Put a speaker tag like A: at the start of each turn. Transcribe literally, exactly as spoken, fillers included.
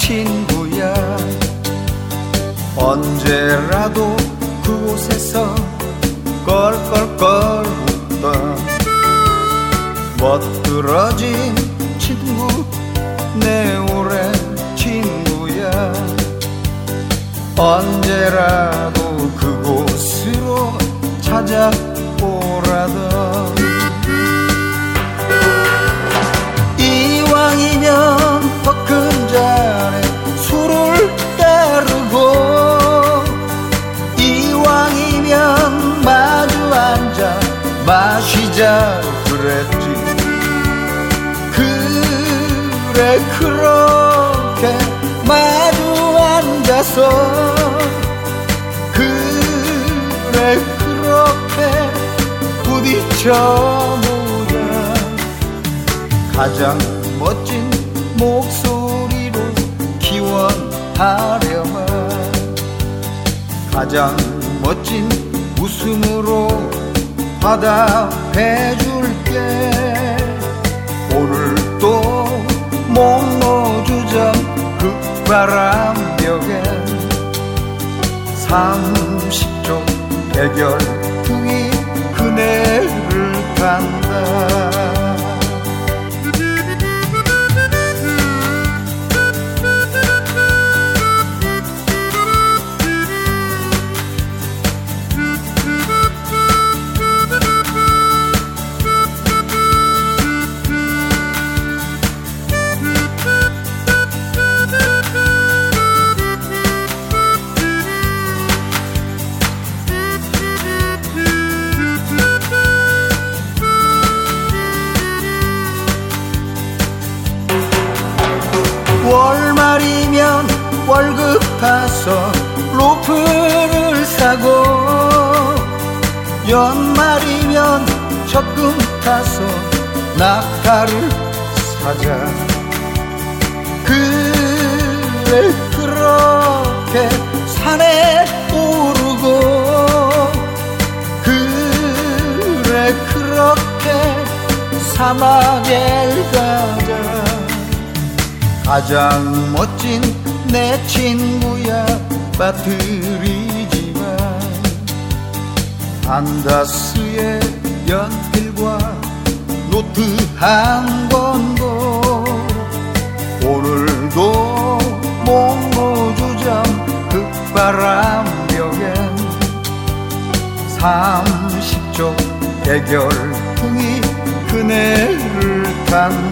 A: 친구야. 언제라도 그곳에서 껄껄껄 웃던 멋들어진 친구, 내 오랜 친구야. 언제라도 그곳으로 찾아오라던. 이왕이면 더 큰 잔에 술을 따르고, 이왕이면 마주 앉아 마시자 그랬지. 그래 그렇게 마주 앉아서, 그래 그렇게 부딪혀보자. 가장 멋진 목소리로 기원하려면, 가장 멋진 웃음으로 화답해줄게. 오늘도 목 놓주자 그 바람벽엔 삼십 종 대결풍이 그네를 간다. 월말이면 월급 타서 로프를 사고, 연말이면 적금 타서 낙타를 사자. 그래 그렇게 산에 오르고, 그래 그렇게 사막에 가자. 가장 멋진 내 친구야 빠뜨리지만, 안다스의 연필과 노트 한 권도 오늘도 목 놓주자 그 바람벽엔 삼십 종 대결풍이 그네를 탄다.